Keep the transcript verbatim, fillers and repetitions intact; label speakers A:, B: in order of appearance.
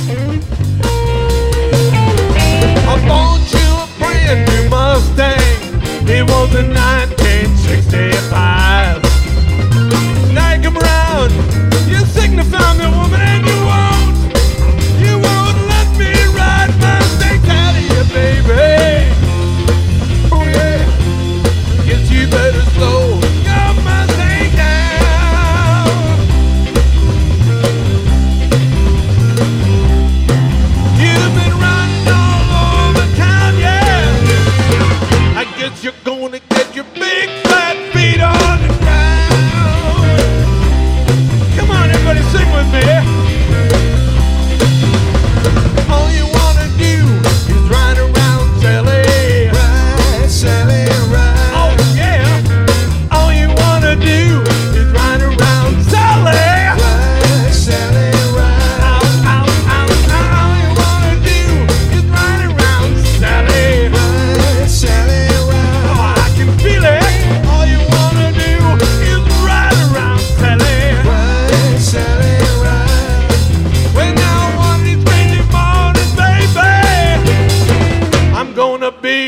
A: I bought you a brand new Mustang. It was in nineteen sixty-five. Now you come around, you signify me, woman, and you won't, you won't let me ride Mustangs out of you, baby. Oh yeah, guess you better slow your Mustang down. You've been riding all over town, yeah. I guess you're gonna get your big fat feet on the ground. Come on, everybody, sing with me. All you wanna do is ride around Sally. Ride, Sally, ride. Oh yeah. All you wanna do is ride around Sally. Ride, Sally, ride. Ow, ow, ow, ow. All you wanna do is ride around Sally. Ride, Sally, ride. Oh, I can feel it. All you wanna do is ride around Sally. Ride, Sally, ride. When now one of these crazy mornings, baby, I'm gonna be